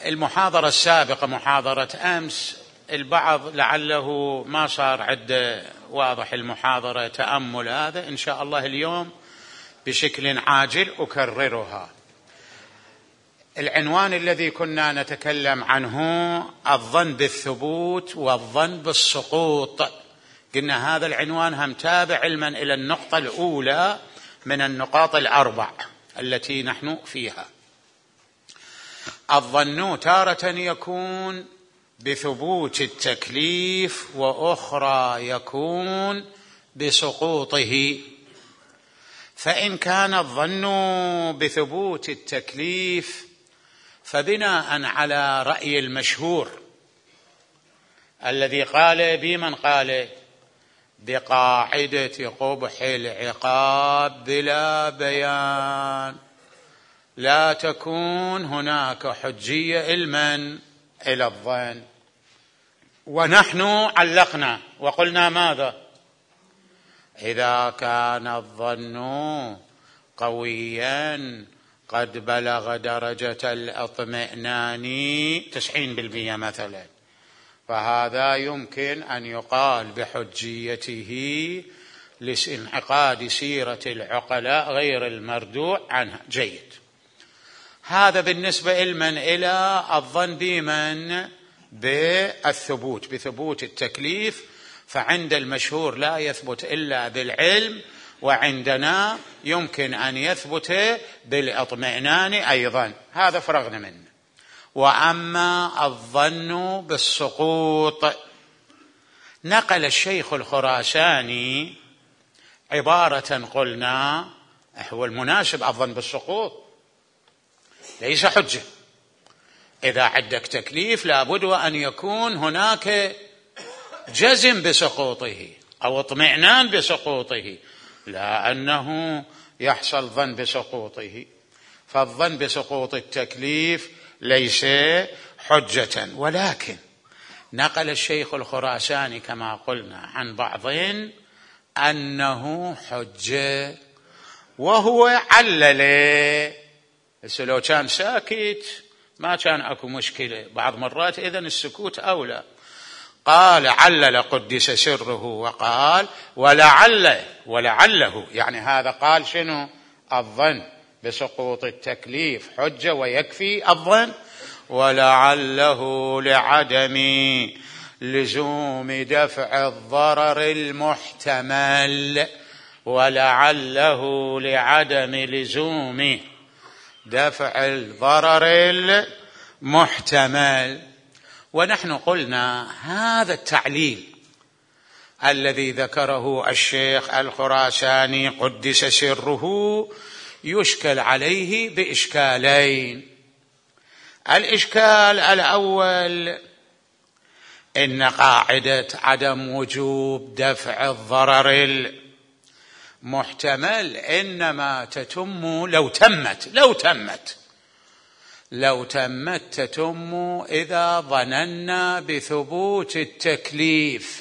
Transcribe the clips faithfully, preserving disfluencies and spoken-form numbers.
المحاضرة السابقة محاضرة أمس البعض لعله ما صار عنده واضح المحاضرة تأمل، هذا إن شاء الله اليوم بشكل عاجل أكررها. العنوان الذي كنا نتكلم عنه الظن بالثبوت والظن بالسقوط، قلنا هذا العنوان هم تابع علما إلى النقطة الأولى من النقاط الأربع التي نحن فيها. الظن تارة يكون بثبوت التكليف وأخرى يكون بسقوطه. فإن كان الظن بثبوت التكليف فبناء على رأي المشهور الذي قال بمن قال بقاعدة قبح العقاب بلا بيان لا تكون هناك حجية علما إلى الظن. ونحن علقنا وقلنا ماذا؟ إذا كان الظن قويا قد بلغ درجة الاطمئنان تسعين بالمئة مثلا، فهذا يمكن أن يقال بحجيته لانعقاد سيرة العقلاء غير المردوع عنها. جيد، هذا بالنسبة علما إلى الظن بمن بالثبوت بثبوت التكليف، فعند المشهور لا يثبت إلا بالعلم، وعندنا يمكن أن يثبت بالاطمئنان أيضا، هذا فرغنا منه. وأما الظن بالسقوط نقل الشيخ الخراساني عبارة قلنا هو المناسب الظن بالسقوط ليس حجة. إذا عندك تكليف لابد أن يكون هناك جزم بسقوطه أو اطمئنان بسقوطه، لا أنه يحصل ظن بسقوطه. فالظن بسقوط التكليف ليس حجة. ولكن نقل الشيخ الخراساني كما قلنا عن بعضهم أنه حجة، وهو علل. بس لو كان ساكت ما كان أكو مشكلة، بعض مرات إذن السكوت أولى. قال علل قدس سره وقال ولعل ولعله، يعني هذا قال شنو؟ الظن بسقوط التكليف حجة ويكفي الظن، ولعله لعدم لزوم دفع الضرر المحتمل، ولعله لعدم لزوم دفع الضرر المحتمل. ونحن قلنا هذا التعليل الذي ذكره الشيخ الخراساني قدس سره يشكل عليه بإشكالين. الإشكال الأول إن قاعدة عدم وجوب دفع الضرر المحتمل إنما تتم لو تمت لو تمت لو تمت تتم إذا ظننا بثبوت التكليف،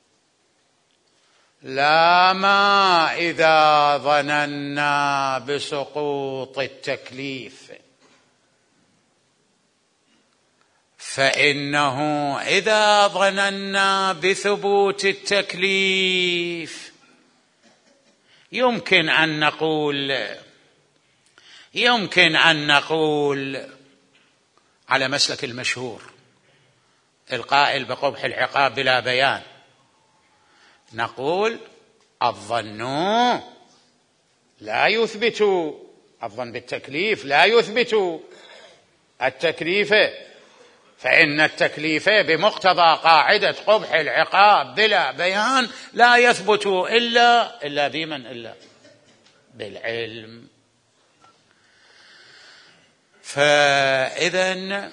لا ما إذا ظننا بسقوط التكليف. فإنه إذا ظننا بثبوت التكليف يمكن أن نقول يمكن أن نقول على مسلك المشهور القائل بقبح العقاب بلا بيان، نقول الظن لا يثبت الظن بالتكليف لا يثبت التكليف، فإن التكليف بمقتضى قاعدة قبح العقاب بلا بيان لا يثبت إلا إلا بمن إلا بالعلم. فإذن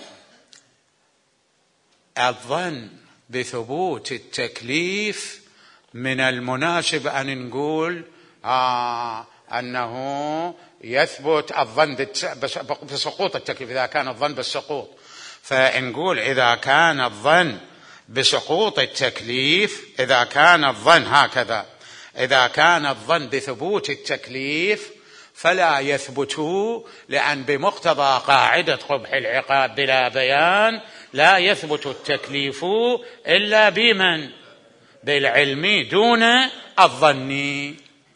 الظن بثبوت التكليف من المناسب أن نقول آه أنه يثبت الظن بسقوط التكليف إذا كان الظن بالسقوط. فنقول إذا كان الظن بسقوط التكليف، إذا كان الظن هكذا إذا كان الظن بثبوت التكليف فلا يثبت، لأن بمقتضى قاعدة قبح العقاب بلا بيان لا يثبت التكليف إلا بمن؟ بالعلم دون الظن.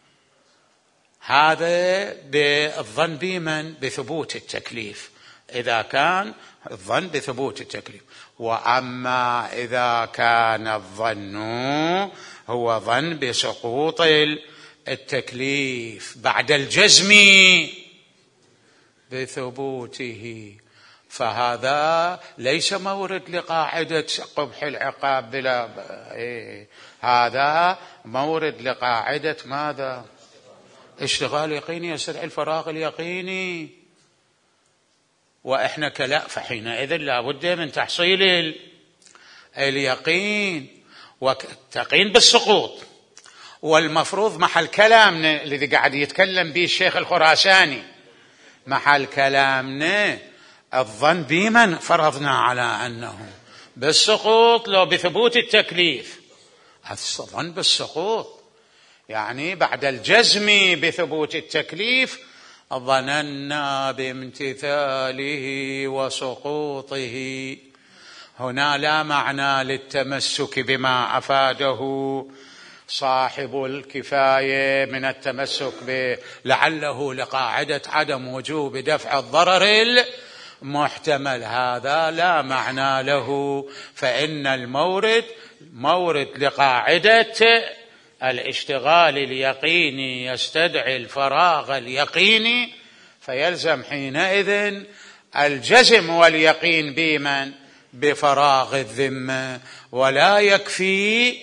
هذا بالظن بمن؟ بثبوت التكليف، إذا كان الظن بثبوت التكليف. وأما إذا كان الظن هو ظن بسقوط التكليف بعد الجزم بثبوته، فهذا ليس مورد لقاعدة قبح العقاب بلا إيه، هذا مورد لقاعدة ماذا؟ اشتغال يقيني يستدعي الفراغ اليقيني. وإحنا كلا، فحينئذ لا بد من تحصيل اليقين وتقين بالسقوط. والمفروض محل كلامنا الذي قاعد يتكلم به الشيخ الخراساني، محل كلامنا الظن بمن فرضنا على أنه بالسقوط لو بثبوت التكليف؟ الظن بالسقوط يعني بعد الجزم بثبوت التكليف ظننا بامتثاله وسقوطه. هنا لا معنى للتمسك بما أفاده صاحب الكفاية من التمسك ب لعله لقاعدة عدم وجوب دفع الضرر المحتمل، هذا لا معنى له، فإن المورد مورد لقاعدة الاشتغال اليقيني يستدعي الفراغ اليقيني، فيلزم حينئذ الجزم واليقين بمن؟ بفراغ الذمة، ولا يكفي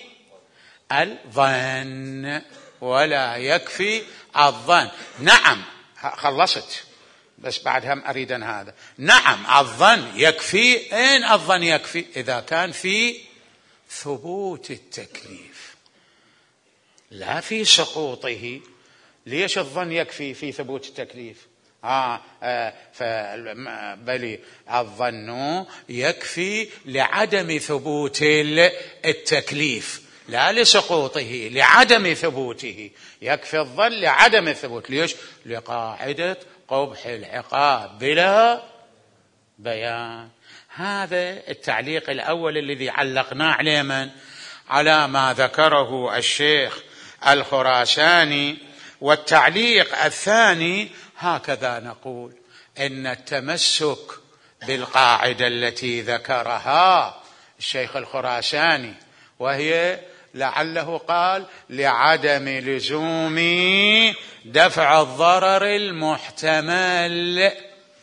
الظن، ولا يكفي الظن. نعم خلصت، بس بعد هم أريد أن هذا. نعم الظن يكفي. أين الظن يكفي؟ إذا كان في ثبوت التكليف لا في سقوطه. ليش الظن يكفي في ثبوت التكليف؟ آه آه بل الظن يكفي لعدم ثبوت التكليف لا لسقوطه، لعدم ثبوته يكفي الظن لعدم الثبوت. ليش؟ لقاعدة قبح العقاب بلا بيان. هذا التعليق الأول الذي علقناه عليه من؟ على ما ذكره الشيخ الخراساني. والتعليق الثاني هكذا نقول إن التمسك بالقاعدة التي ذكرها الشيخ الخراساني، وهي لعله قال لعدم لزوم دفع الضرر المحتمل،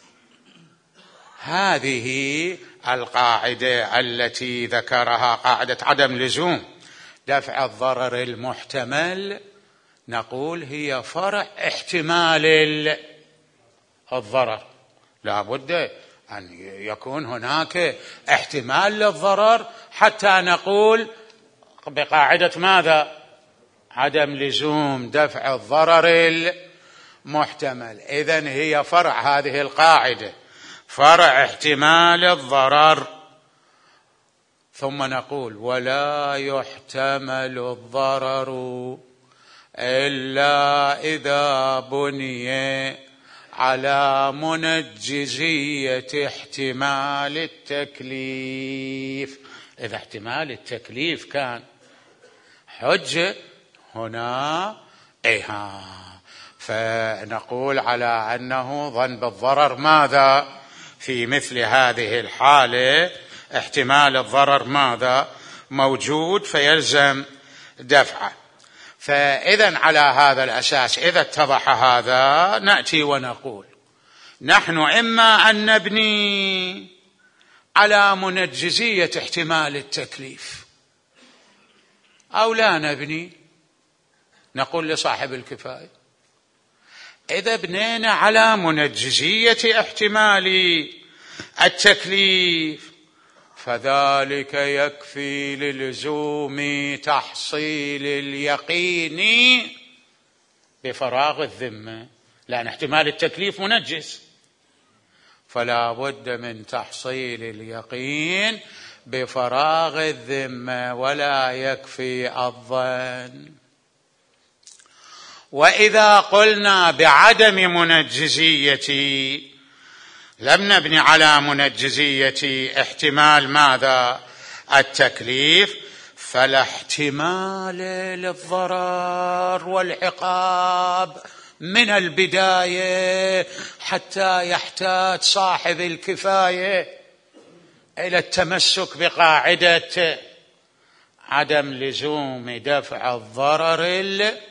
هذه القاعدة التي ذكرها قاعدة عدم لزوم دفع الضرر المحتمل، نقول هي فرع احتمال الضرر. لا بد أن يكون هناك احتمال للضرر حتى نقول بقاعدة ماذا؟ عدم لزوم دفع الضرر المحتمل. إذن هي فرع هذه القاعدة، فرع احتمال الضرر. ثم نقول ولا يحتمل الضرر إلا إذا بني على منجزية احتمال التكليف. إذا احتمال التكليف كان حجة هنا إيها، فنقول على أنه ظن بالضرر ماذا؟ في مثل هذه الحالة احتمال الضرر ماذا؟ موجود، فيلزم دفعه. فإذا على هذا الأساس إذا اتضح هذا نأتي ونقول نحن إما أن نبني على منجزية احتمال التكليف أو لا نبني. نقول لصاحب الكفاية إذا بنينا على منجزية احتمال التكليف فذلك يكفي للزوم تحصيل اليقين بفراغ الذمة، لأن احتمال التكليف منجز، فلا بد من تحصيل اليقين بفراغ الذمة، ولا يكفي الظن. وإذا قلنا بعدم منجزيتي لم نبني على منجزية احتمال ماذا؟ التكليف، فلا احتمال للضرر والعقاب من البداية حتى يحتاج صاحب الكفاية إلى التمسك بقاعدة عدم لزوم دفع الضرر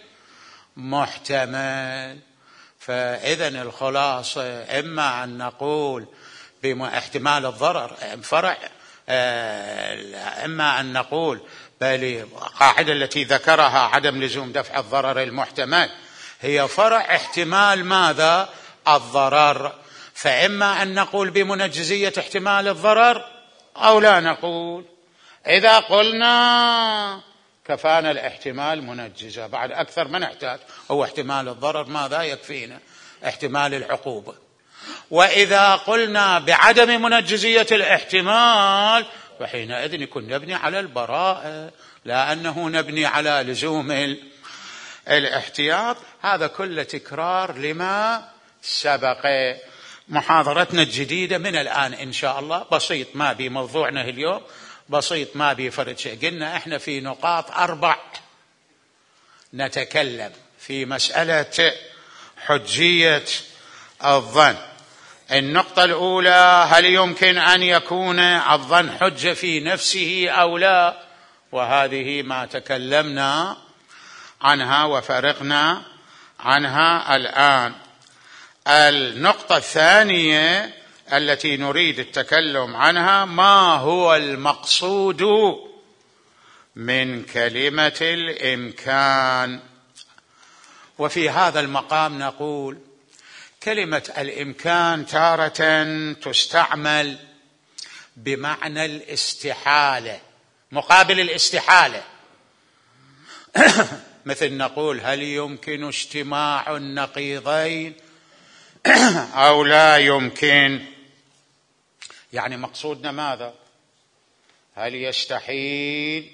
المحتمل. فإذن الخلاصة إما أن نقول باحتمال الضرر فرع، إما أن نقول بل القاعدة التي ذكرها عدم لزوم دفع الضرر المحتمل هي فرع احتمال ماذا؟ الضرر. فإما أن نقول بمنجزية احتمال الضرر أو لا نقول. إذا قلنا كفانا الاحتمال منجزة، بعد أكثر ما نحتاج، هو احتمال الضرر ماذا يكفينا؟ احتمال العقوبة. وإذا قلنا بعدم منجزية الاحتمال فحينئذ يكون نبني على البراءة، لأنه نبني على لزوم الاحتياط. هذا كله تكرار لما سبق. محاضرتنا الجديدة من الآن إن شاء الله بسيط، ما بي موضوعنا اليوم بسيط، ما بي فرد شيء. قلنا إحنا في نقاط أربع نتكلم في مسألة حجية الظن. النقطة الأولى: هل يمكن أن يكون الظن حجة في نفسه أو لا؟ وهذه ما تكلمنا عنها وفرقنا عنها الآن. النقطة الثانية التي نريد التكلم عنها: ما هو المقصود من كلمة الإمكان؟ وفي هذا المقام نقول كلمة الإمكان تارة تستعمل بمعنى الاستحالة، مقابل الاستحالة، مثل نقول هل يمكن اجتماع النقيضين أو لا يمكن. يعني مقصودنا ماذا؟ هل يستحيل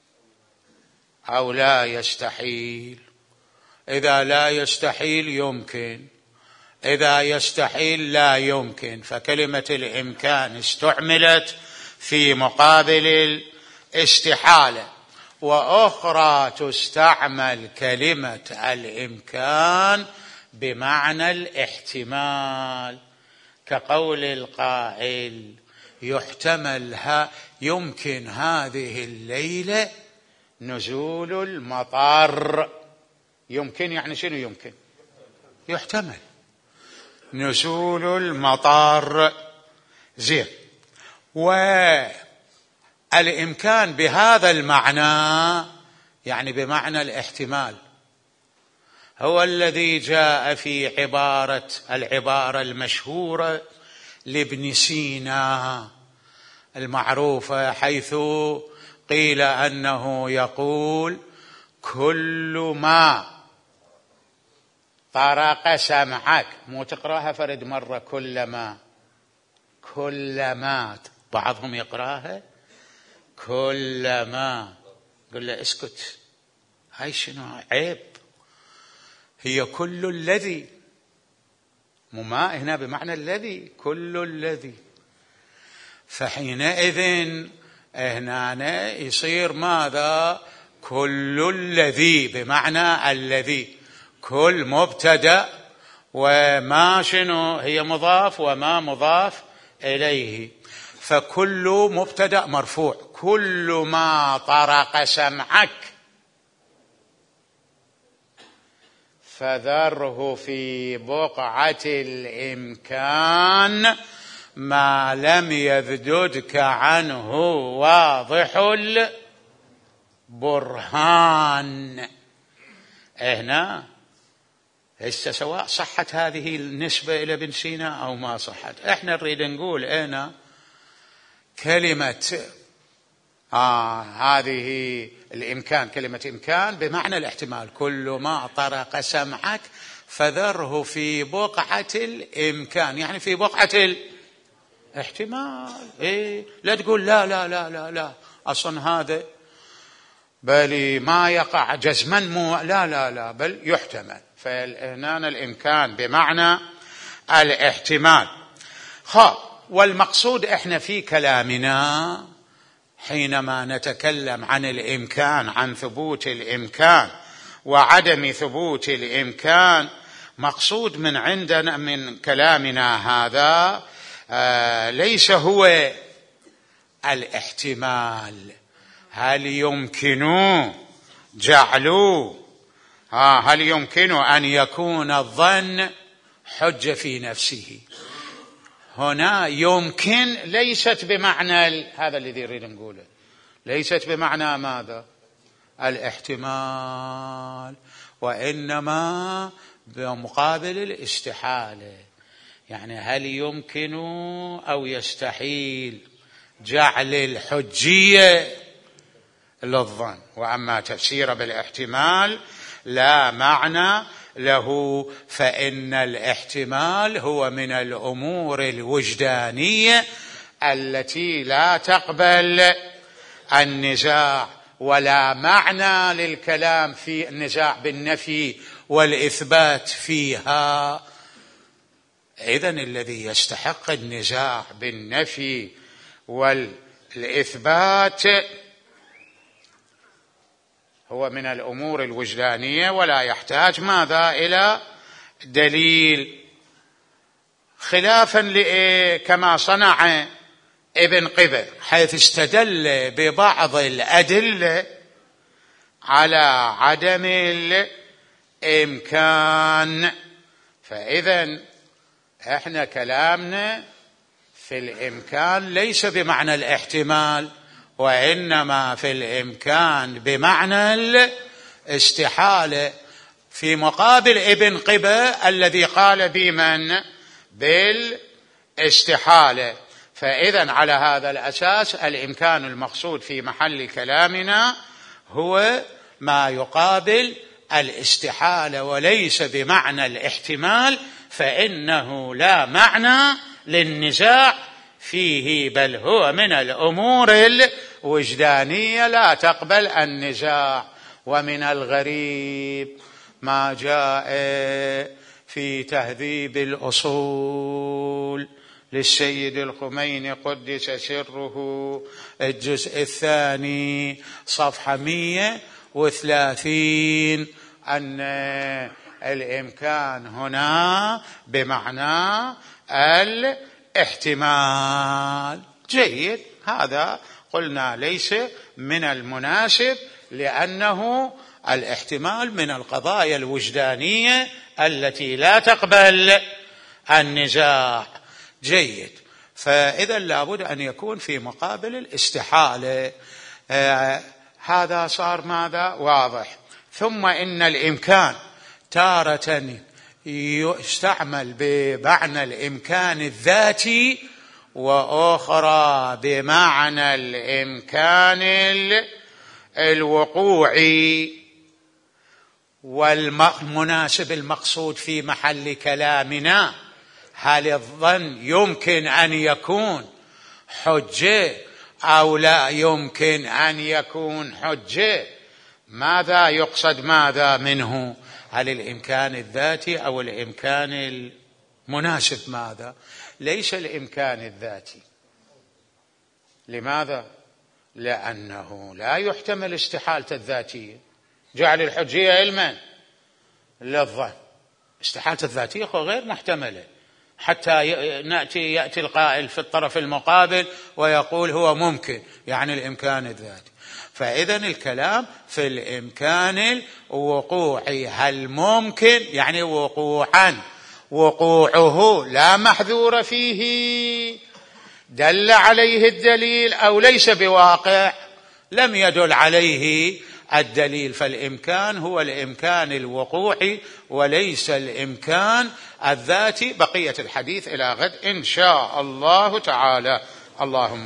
أو لا يستحيل؟ إذا لا يستحيل يمكن، إذا يستحيل لا يمكن. فكلمة الإمكان استعملت في مقابل الاستحالة. وأخرى تستعمل كلمة الإمكان بمعنى الاحتمال، كقول القائل: يحتمل ها يمكن هذه الليلة نزول المطر. يمكن يعني شنو يمكن؟ يحتمل نزول المطر. زين. والإمكان بهذا المعنى يعني بمعنى الاحتمال هو الذي جاء في عبارة العبارة المشهورة لابن سينا المعروفة، حيث قيل أنه يقول: كل ما طرق سمعك. مو تقراها فرد مرة كلما، كلما، بعضهم يقراها كلما. قل له اسكت، هاي شنو عيب، هي كل الذي، مو ما هنا بمعنى الذي، كل الذي. فحينئذ هنا يصير ماذا؟ كل الذي بمعنى الذي، كل مبتدأ وما شنو هي مضاف وما مضاف إليه. فكل مبتدأ مرفوع، كل ما طرق سمعك فذره في بقعة الإمكان ما لم يذددك عنه واضح البرهان. هنا هسه سواء صحت هذه النسبة إلى ابن سينا أو ما صحت، احنا نريد نقول هنا كلمة آه هذه الإمكان، كلمة إمكان بمعنى الاحتمال، كل ما طرق سمعك فذره في بقعة الإمكان، يعني في بقعة الاحتمال. إيه؟ لا تقول لا لا لا لا لا أصلا هذا بل ما يقع جزما مو لا لا لا بل يحتمل. فهنا الإمكان بمعنى الاحتمال. خا والمقصود احنا في كلامنا حينما نتكلم عن الإمكان، عن ثبوت الإمكان وعدم ثبوت الإمكان، مقصود من عندنا من كلامنا هذا آه ليس هو الاحتمال، هل يمكن جعلوا آه هل يمكن أن يكون الظن حجة في نفسه. هنا يمكن ليست بمعنى هذا الذي يريد نقوله، ليست بمعنى ماذا؟ الاحتمال، وإنما بمقابل الاستحالة. يعني هل يمكن أو يستحيل جعل الحجية للظن. وأما تفسير بالاحتمال لا معنى له، فإن الاحتمال هو من الأمور الوجدانية التي لا تقبل النزاع، ولا معنى للكلام في النزاع بالنفي والإثبات فيها. إذن الذي يستحق النزاع بالنفي والإثبات هو من الأمور الوجدانية، ولا يحتاج ماذا؟ إلى دليل، خلافا لإيه؟ كما صنع ابن قبة، حيث استدل ببعض الأدلة على عدم الإمكان. فإذن احنا كلامنا في الإمكان ليس بمعنى الاحتمال، وإنما في الإمكان بمعنى الاستحالة، في مقابل ابن قبة الذي قال بمن؟ بالاستحالة. فإذن على هذا الأساس الإمكان المقصود في محل كلامنا هو ما يقابل الاستحالة، وليس بمعنى الاحتمال، فإنه لا معنى للنزاع فيه، بل هو من الأمور الوجدانية لا تقبل النزاع. ومن الغريب ما جاء في تهذيب الأصول للسيد الخميني قدس سره الجزء الثاني صفحة مئة وثلاثين، أن الإمكان هنا بمعنى الاحتمال. جيد، هذا قلنا ليس من المناسب، لأنه الاحتمال من القضايا الوجدانية التي لا تقبل النزاع. جيد، فإذا لابد أن يكون في مقابل الاستحالة. آه هذا صار ماذا؟ واضح. ثم إن الإمكان تارة يستعمل بمعنى الإمكان الذاتي، وأخرى بمعنى الإمكان الوقوعي. والمناسب المقصود في محل كلامنا، هل الظن يمكن أن يكون حجة أو لا يمكن أن يكون حجة؟ ماذا يقصد ماذا منه؟ هل الإمكان الذاتي أو الإمكان المناسب؟ ماذا؟ ليس الإمكان الذاتي. لماذا؟ لأنه لا يحتمل استحالة الذاتية. جعل الحجية علما للظن، استحالة الذاتية غير محتملة، حتى نأتي يأتي القائل في الطرف المقابل ويقول هو ممكن، يعني الإمكان الذاتي. فإذن الكلام في الإمكان الوقوعي، هل ممكن يعني وقوعا، وقوعه لا محذور فيه، دل عليه الدليل أو ليس بواقع، لم يدل عليه الدليل. فالإمكان هو الإمكان الوقوعي وليس الإمكان الذاتي. بقية الحديث إلى غد إن شاء الله تعالى. اللهم